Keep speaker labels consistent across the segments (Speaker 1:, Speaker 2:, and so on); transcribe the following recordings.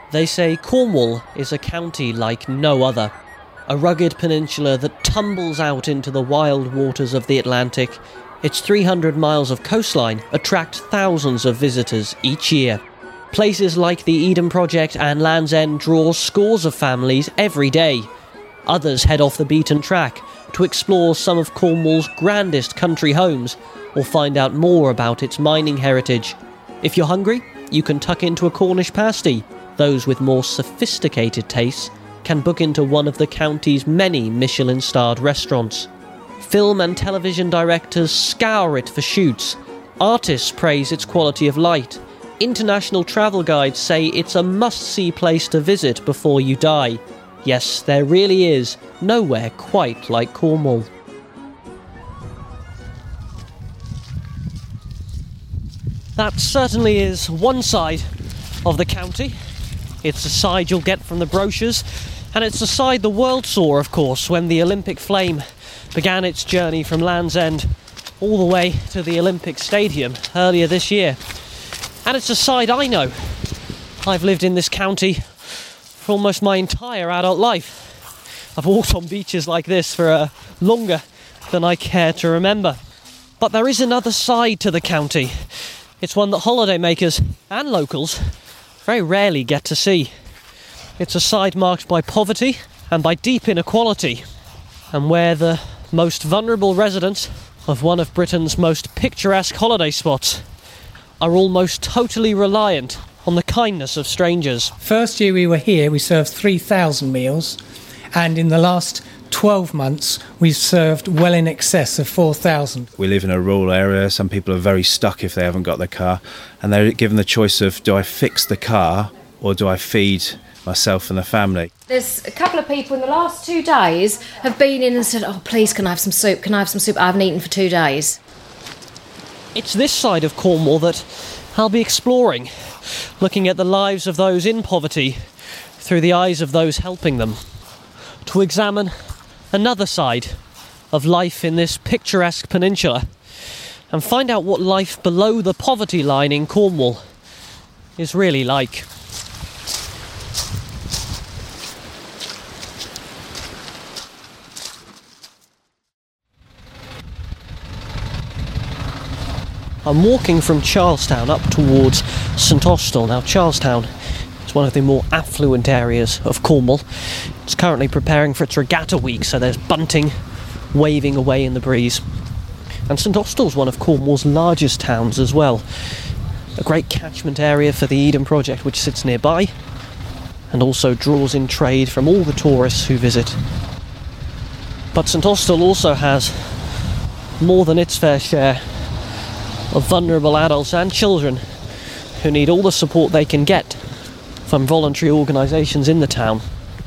Speaker 1: They say Cornwall is a county like no other. A rugged peninsula that tumbles out into the wild waters of the Atlantic. Its 300 miles of coastline attract thousands of visitors each year. Places like the Eden Project and Land's End draw scores of families every day. Others head off the beaten track to explore some of Cornwall's grandest country homes or find out more about its mining heritage. If you're hungry, you can tuck into a Cornish pasty. Those with more sophisticated tastes can book into one of the county's many Michelin-starred restaurants. Film and television directors scour it for shoots. Artists praise its quality of light. International travel guides say it's a must-see place to visit before you die. Yes, there really is nowhere quite like Cornwall. That certainly is one side of the county. It's the side you'll get from the brochures, and it's the side the world saw, of course, when the Olympic flame began its journey from Land's End all the way to the Olympic Stadium earlier this year. And it's a side I know. I've lived in this county for almost my entire adult life. I've walked on beaches like this for longer than I care to remember. But there is another side to the county. It's one that holidaymakers and locals very rarely get to see. It's a side marked by poverty and by deep inequality, and where the most vulnerable residents of one of Britain's most picturesque holiday spots are almost totally reliant on the kindness of strangers.
Speaker 2: First year we were here, we served 3,000 meals, and in the last 12 months we've served well in excess of 4,000.
Speaker 3: We live in a rural area. Some people are very stuck if they haven't got their car, and they're given the choice of, do I fix the car or do I feed myself and the family?
Speaker 4: There's a couple of people in the last 2 days have been in and said, oh please, can I have some soup, can I have some soup? I haven't eaten for 2 days.
Speaker 1: It's this side of Cornwall that I'll be exploring, looking at the lives of those in poverty through the eyes of those helping them, to examine another side of life in this picturesque peninsula and find out what life below the poverty line in Cornwall is really like. I'm walking from Charlestown up towards St Austell. Now, Charlestown is one of the more affluent areas of Cornwall. It's currently preparing for its regatta week, so there's bunting waving away in the breeze. And St Austell's one of Cornwall's largest towns as well. A great catchment area for the Eden Project, which sits nearby, and also draws in trade from all the tourists who visit. But St Austell also has more than its fair share of vulnerable adults and children who need all the support they can get from voluntary organisations in the town.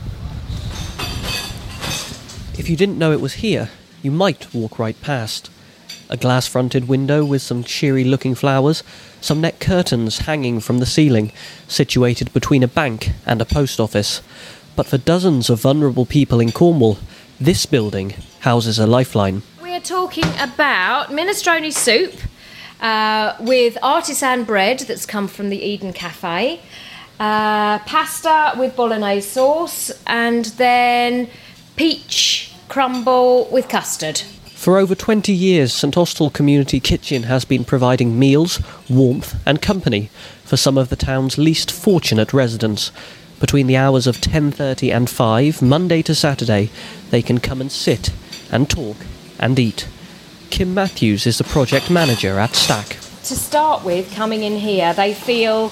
Speaker 1: If you didn't know it was here, you might walk right past. A glass-fronted window with some cheery-looking flowers, some net curtains hanging from the ceiling, situated between a bank and a post office. But for dozens of vulnerable people in Cornwall, this building houses a lifeline.
Speaker 4: We're talking about minestrone soup, with artisan bread that's come from the Eden Cafe, pasta with bolognese sauce, and then peach crumble with custard.
Speaker 1: For over 20 years, St Austell Community Kitchen has been providing meals, warmth and company for some of the town's least fortunate residents. Between the hours of 10:30 and 5, Monday to Saturday, they can come and sit and talk and eat. Kim Matthews is the project manager at Stack.
Speaker 4: To start with, coming in here, they feel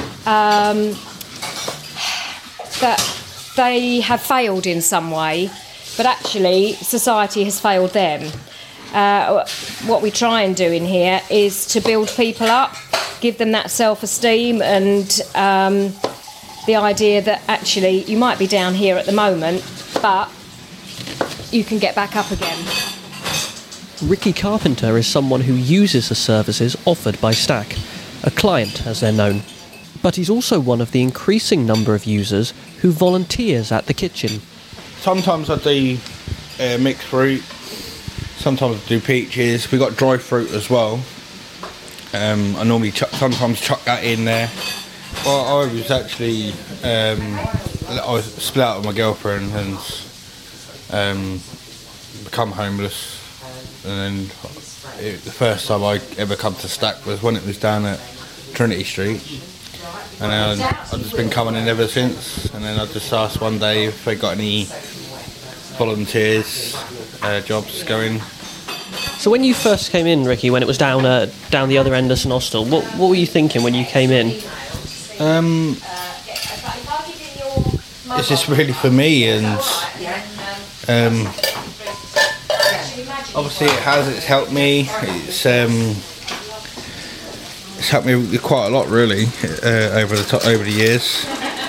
Speaker 4: that they have failed in some way, but actually society has failed them. What we try and do in here is to build people up, give them that self-esteem and the idea that actually you might be down here at the moment, but you can get back up again.
Speaker 1: Ricky Carpenter is someone who uses the services offered by Stack, a client as they're known. But he's also one of the increasing number of users who volunteers at the kitchen.
Speaker 5: Sometimes I do mixed fruit, sometimes I do peaches. We got dry fruit as well. I normally sometimes chuck that in there. Well, I was actually I was split up with my girlfriend and become homeless, and then the first time I ever come to Stack was when it was down at Trinity Street, and then I've just been coming in ever since. And then I just asked one day if they got any volunteers jobs going.
Speaker 1: So when you first came in, Ricky, when it was down the other end of St Austell, what were you thinking when you came in?
Speaker 5: It's just really for me, and obviously it's helped me. It's helped me quite a lot, really, over the years.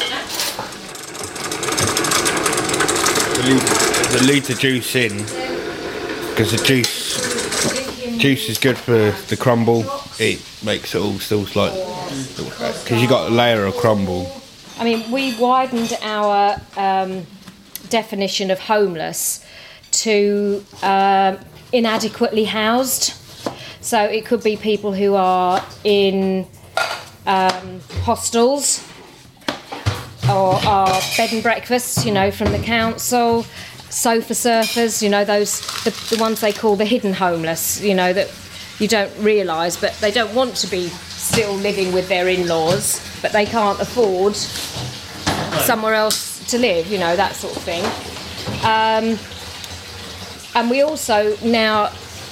Speaker 5: To lead the juice in, because the juice is good for the crumble. It makes it all still like, because you got a layer of crumble.
Speaker 4: I mean, we widened our definition of homeless to inadequately housed. So it could be people who are in hostels or are bed and breakfasts, from the council, sofa surfers, the ones they call the hidden homeless, that you don't realise, but they don't want to be still living with their in-laws, but they can't afford somewhere else to live, that sort of thing. And we also now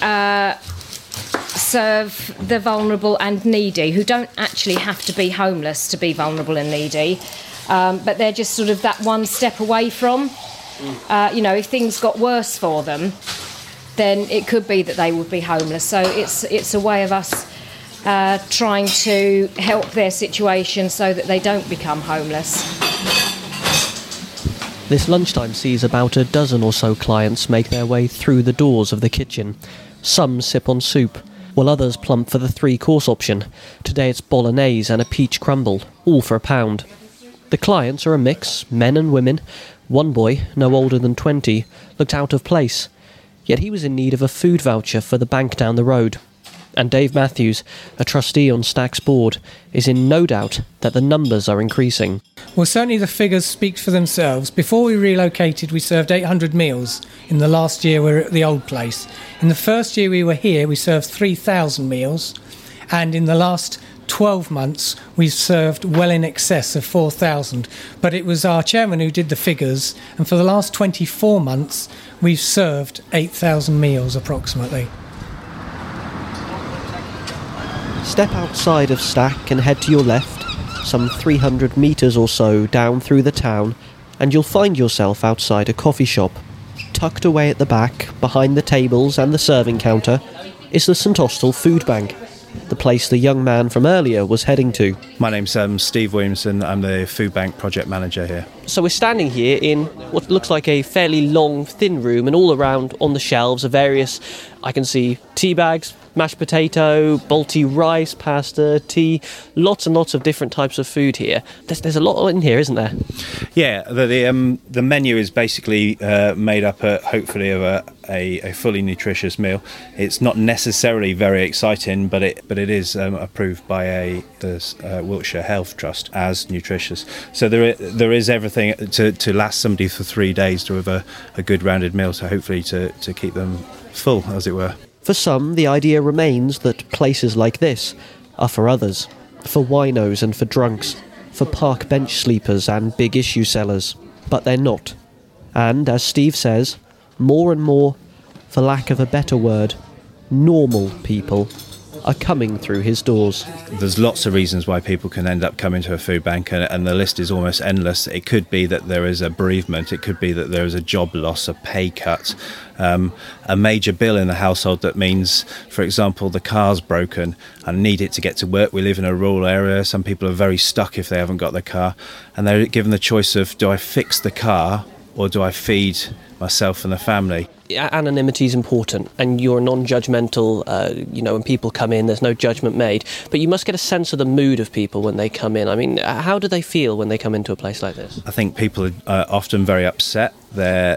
Speaker 4: serve the vulnerable and needy, who don't actually have to be homeless to be vulnerable and needy, but they're just sort of that one step away from. If things got worse for them, then it could be that they would be homeless. So it's a way of us trying to help their situation so that they don't become homeless.
Speaker 1: This lunchtime sees about a dozen or so clients make their way through the doors of the kitchen. Some sip on soup, while others plump for the 3-course option. Today it's bolognese and a peach crumble, all for £1. The clients are a mix, men and women. One boy, no older than 20, looked out of place, yet he was in need of a food voucher for the bank down the road. And Dave Matthews, a trustee on Stack's board, is in no doubt that the numbers are increasing.
Speaker 2: Well, certainly the figures speak for themselves. Before we relocated, we served 800 meals. In the last year, we were at the old place. In the first year we were here, we served 3,000 meals. And in the last 12 months, we've served well in excess of 4,000. But it was our chairman who did the figures. And for the last 24 months, we've served 8,000 meals approximately.
Speaker 1: Step outside of Stack and head to your left, some 300 metres or so down through the town, and you'll find yourself outside a coffee shop. Tucked away at the back, behind the tables and the serving counter, is the St Austell Food Bank, the place the young man from earlier was heading to.
Speaker 3: My name's Steve Williamson. I'm the Food Bank project manager here.
Speaker 1: So we're standing here in what looks like a fairly long, thin room, and all around on the shelves are various, I can see tea bags, mashed potato, Balti rice, pasta, tea, lots and lots of different types of food here. There's a lot in here, isn't there?
Speaker 3: Yeah, the menu is basically made up, hopefully, of a fully nutritious meal. It's not necessarily very exciting, but it is approved by the Wiltshire Health Trust as nutritious. So there is everything to last somebody for 3 days to have a good rounded meal. So hopefully to keep them full, as it were.
Speaker 1: For some, the idea remains that places like this are for others, for winos and for drunks, for park bench sleepers and big issue sellers. But they're not. And, as Steve says, more and more, for lack of a better word, normal people are coming through his doors.
Speaker 3: There's lots of reasons why people can end up coming to a food bank, and the list is almost endless. It could be that there is a bereavement, it could be that there is a job loss, a pay cut, a major bill in the household that means, for example, the car's broken and need it to get to work. We live in a rural area. Some people are very stuck if they haven't got their car, and they're given the choice of, do I fix the car or do I feed myself and the family?
Speaker 1: Anonymity is important, and you're non-judgmental, when people come in, there's no judgment made, but you must get a sense of the mood of people when they come in. I mean, how do they feel when they come into a place like this?
Speaker 3: I think people are often very upset. They're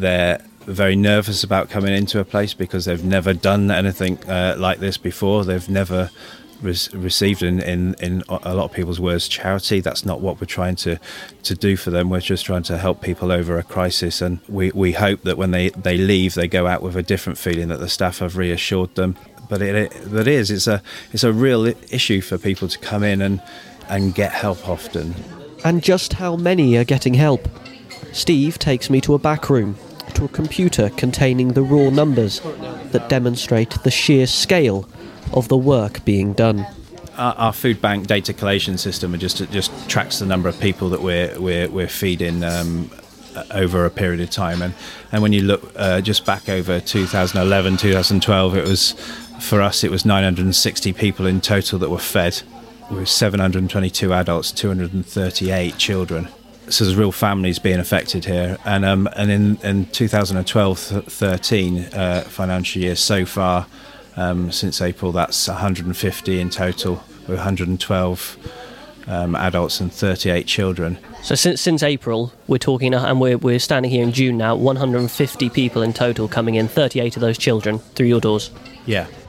Speaker 3: very nervous about coming into a place because they've never done anything like this before. They've never received in a lot of people's words charity. That's not what we're trying to do for them. We're just trying to help people over a crisis, and we hope that when they leave, they go out with a different feeling, that the staff have reassured them. But it's a real issue for people to come in and get help often.
Speaker 1: And just how many are getting help? Steve takes me to a back room, to a computer containing the raw numbers that demonstrate the sheer scale of the work being done.
Speaker 3: Our food bank data collation system just tracks the number of people that we're feeding over a period of time, and when you look just back over 2011, 2012, it was 960 people in total that were fed, with 722 adults, 238 children. So there's real families being affected here, and in 2012-13 financial year so far, since April, that's 150 in total, with 112 adults and 38 children.
Speaker 1: So since April, we're talking, and we're standing here in June now, 150 people in total coming in, 38 of those children through your doors.
Speaker 3: Yeah.